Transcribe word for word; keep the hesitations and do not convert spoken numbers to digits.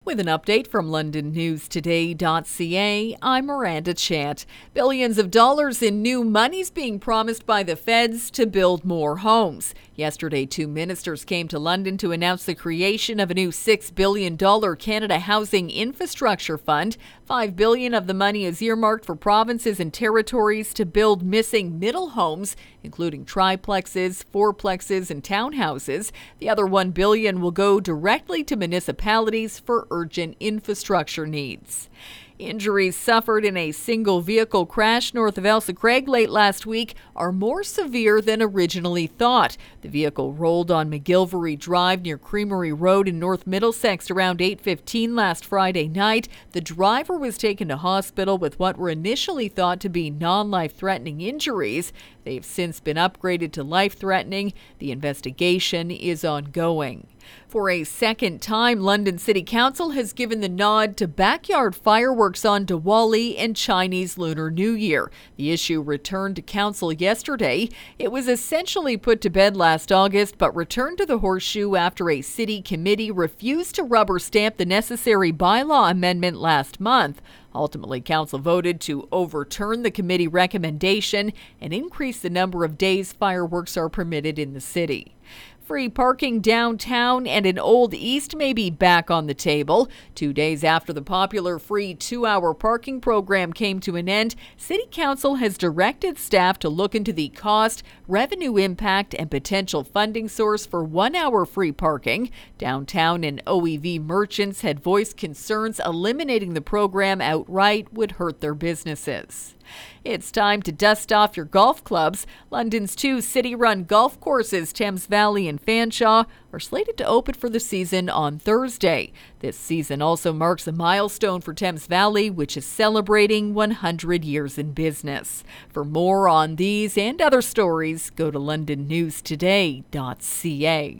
With an update from London News Today dot C A, I'm Miranda Chant. Billions of dollars in new money's being promised by the feds to build more homes. Yesterday, two ministers came to London to announce the creation of a new six billion dollars Canada Housing Infrastructure Fund. five billion dollars of the money is earmarked for provinces and territories to build missing middle homes, including triplexes, fourplexes, and townhouses. The other one billion dollars will go directly to municipalities for urgent infrastructure needs. Injuries suffered in a single vehicle crash north of Ailsa Craig late last week are more severe than originally thought. The vehicle rolled on McGilvery Drive near Creamery Road in North Middlesex around eight fifteen last Friday night. The driver was taken to hospital with what were initially thought to be non-life-threatening injuries. They've since been upgraded to life-threatening. The investigation is ongoing. For a second time, London City Council has given the nod to backyard fireworks on Diwali and Chinese Lunar New Year. The issue returned to Council yesterday. It was essentially put to bed last August, but returned to the Horseshoe after a city committee refused to rubber stamp the necessary bylaw amendment last month. Ultimately, Council voted to overturn the committee recommendation and increase the number of days fireworks are permitted in the city. Free parking downtown and in Old East may be back on the table. Two days after the popular free two-hour parking program came to an end, City Council has directed staff to look into the cost, revenue impact, and potential funding source for one-hour free parking. Downtown and O E V merchants had voiced concerns eliminating the program outright would hurt their businesses. It's time to dust off your golf clubs. London's two city-run golf courses, Thames Valley and Fanshawe, are slated to open for the season on Thursday. This season also marks a milestone for Thames Valley, which is celebrating one hundred years in business. For more on these and other stories, go to London News Today dot C A.